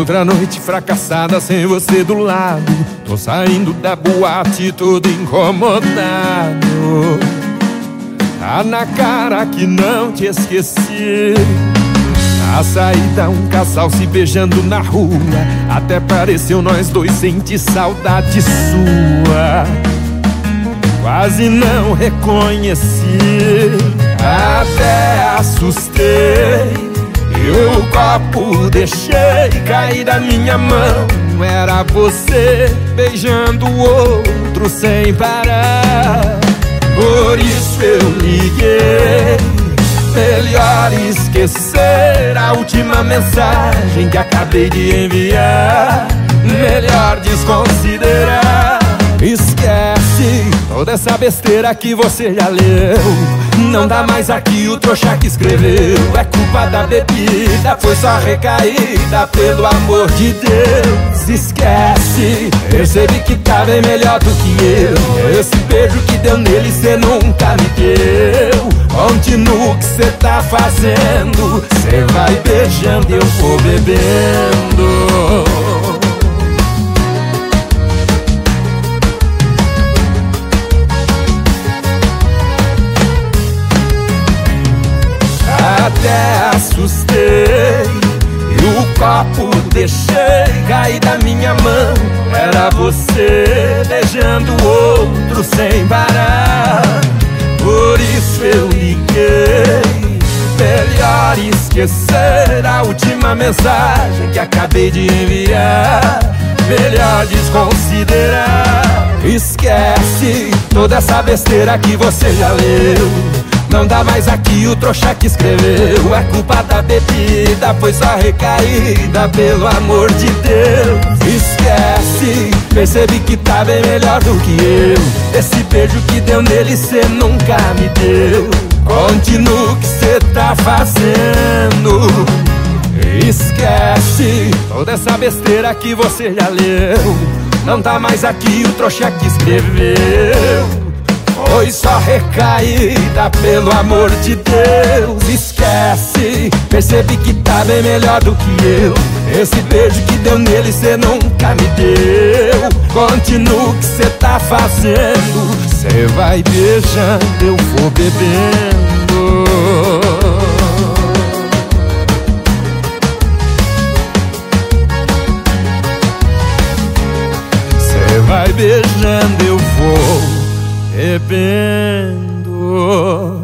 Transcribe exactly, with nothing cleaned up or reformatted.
Outra noite fracassada sem você do lado. Tô saindo da boate todo incomodado. Tá na cara que não te esqueci. Na saída um casal se beijando na rua. Até pareceu nós dois sentir saudade sua. Quase não reconheci, até assustei. E o copo deixei cair da minha mão. Era você beijando o outro sem parar. Por isso eu liguei. Melhor esquecer a última mensagem que acabei de enviar. Melhor desconsiderar. Esquece toda essa besteira que você já leu. Não dá mais aqui o trouxa que escreveu. É culpa da bebida, foi só recaída, pelo amor de Deus. Esquece, percebi que tá bem melhor do que eu. Esse beijo que deu nele cê nunca me deu. Continua o que cê tá fazendo. Cê vai beijando e eu vou bebendo. Até assustei e o copo deixei cair da minha mão. Era você beijando o outro sem parar. Por isso eu liguei. Melhor esquecer a última mensagem que acabei de enviar. Melhor desconsiderar. Esquece toda essa besteira que você já leu. Não dá mais aqui o trouxa que escreveu. É culpa da bebida, foi só recaída, pelo amor de Deus. Esquece, percebi que tá bem melhor do que eu. Esse beijo que deu nele cê nunca me deu. Continua o que cê tá fazendo. Esquece toda essa besteira que você já leu. Não tá mais aqui o trouxa que escreveu. Foi só recaída, pelo amor de Deus. Esquece, percebi que tá bem melhor do que eu. Esse beijo que deu nele cê nunca me deu. Continua o que cê tá fazendo. Cê vai beijando, eu vou bebendo. Cê vai beijando, eu vou bebendo.